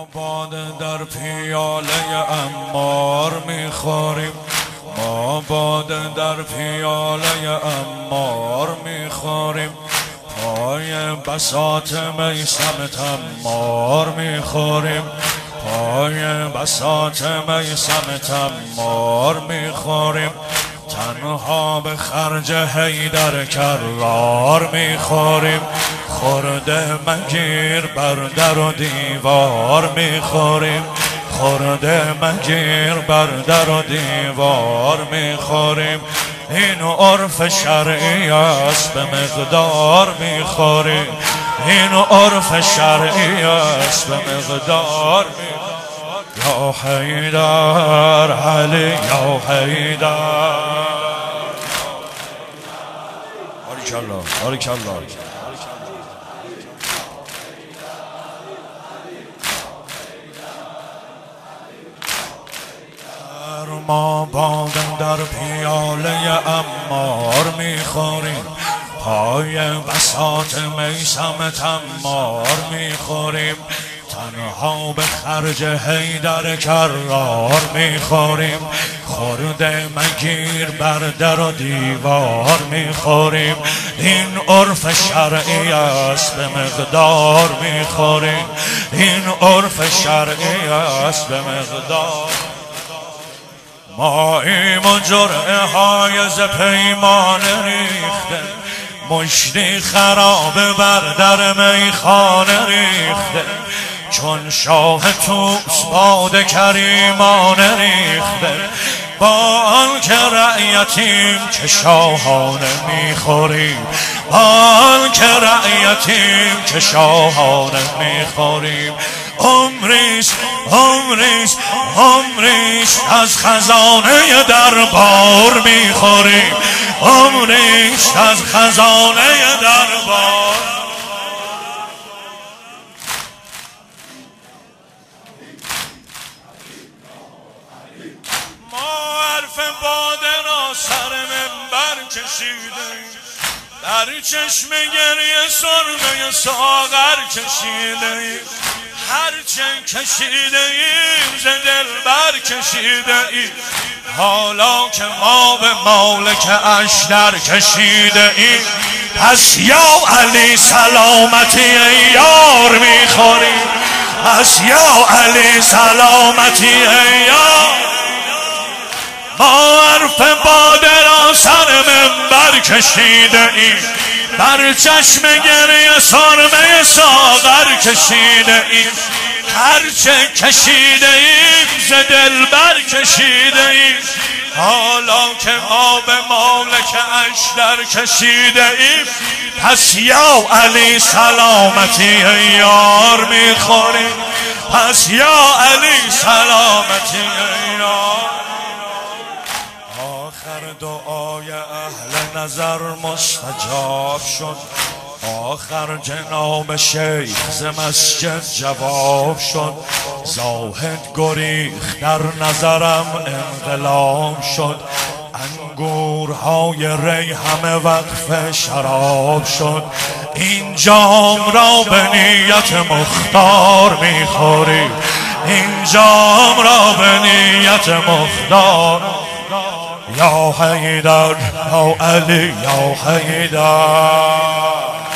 باده در پیاله عمار میخوریم، ما باده در پیاله عمار میخوریم، پای بساط میثم تمار میخوریم، پای بساط میثم تمار میخوریم، تنها به خرج حیدر کرار میخوریم، خورده مگیر بر در و دیوار میخوریم، خورده مگیر بر در و دیوار میخوریم، این عرف شرعی است به مقدار میخوریم، این عرف شرعی است به مقدار میخوریم. یا حیدر علی یا حیدر، باریکالله باریکالله. ما باده در پیاله عمار میخوریم، پای بساط میثم تمار میخوریم، تنها به خرج حیدر کرار میخوریم، خورده مگیر بر در و دیوار میخوریم، این عرف شرعی است به مقدار میخوریم، این عرف شرعی است به مقدار. ماییم و جرعه های ز پیمانه ریخته، مشتی خرابه بر در میخانه ریخته، چون شاه طوس باد کریمانه ریخته، با آنکه رعیتیم که شاهانه میخوریم، با آنکه رعیتیم که شاهانه میخوریم، عمریست عمریست عمریست از خزانه دربار میخوریم، عمریست از خزانه دربار. ما حرف باده را سر منبر کشیدیم، در چشم گریه سرمه ساغر کشیدیم، هرچه کشیده ایم ز دلبر کشیده ایم، حالا که ما به مالک اشتر کشیده ایم، پس یا علی سلامتی ای یار میخوریم، پس یا علی سلامتی ای یار. ما حرف باده را سر منبر کشیده ایم، بر چشم گریه سرمه ساغر کشیده ایم، هرچه کشیده ایم ز دلبر کشیده ایم، حالا که ما به مالک اشتر کشیده ایم، پس یا علی سلامتی ای یار میخوریم، پس یا علی سلامتی ای یار. آخر دعای اهل نظر مستجاب شد، آخر جناب شیخ ز مسجد جواب شد، زاهد گریخت در نظرم انقلاب شد، انگورهای ری همه وقف شراب شد، این جام را به نیت مختار میخوریم، این جام را به نیت مختار. یا حیدر یا علی یا حیدر.